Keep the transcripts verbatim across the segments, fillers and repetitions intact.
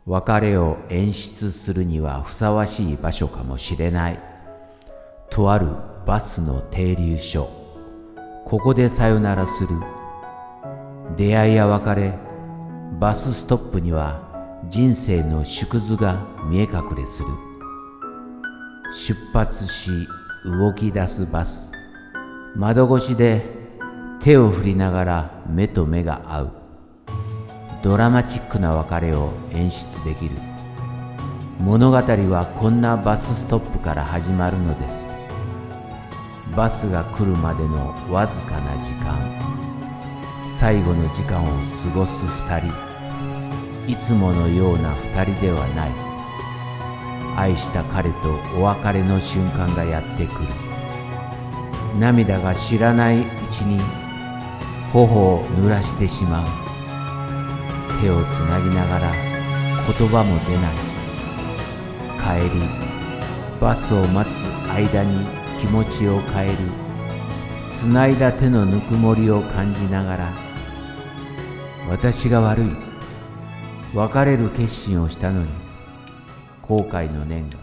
別れを演出するにはふさわしい場所かもしれない。とあるバスの停留所。ここでさよならする。出会いや別れ、バスストップには人生の縮図が見え隠れする。出発し動き出すバス。窓越しで手を振りながら目と目が合う。ドラマチックな別れを演出できる。物語はこんなバスストップから始まるのです。バスが来るまでのわずかな時間、最後の時間を過ごす二人。いつものような二人ではない。愛した彼とお別れの瞬間がやってくる。涙が知らないうちに頬を濡らしてしまう。手をつなぎながら言葉も出ない。帰り、バスを待つ間に気持ちを変える。つないだ手のぬくもりを感じながら、私が悪い。別れる決心をしたのに、後悔の念が。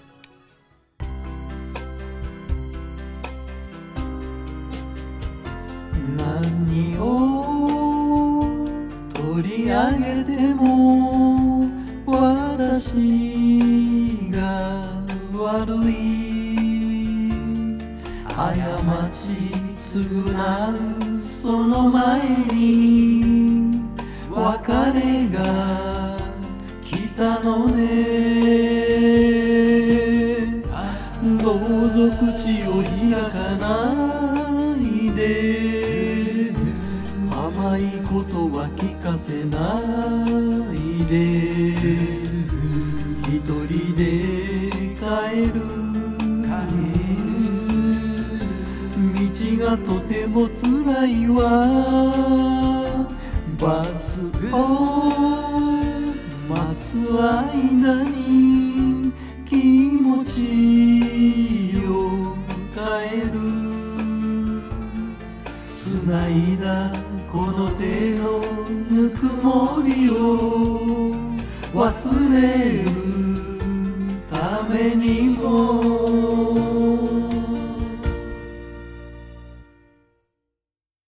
何を取り上げても私が悪い。過ち償うその前に別れが来たのね。どうぞ口を開かないで、甘いことは聞かせないで、一人で帰る。道がとてもつらいわ。バスを待つ間に気持ちを変える。繋いだこの手のぬくもりを忘れるために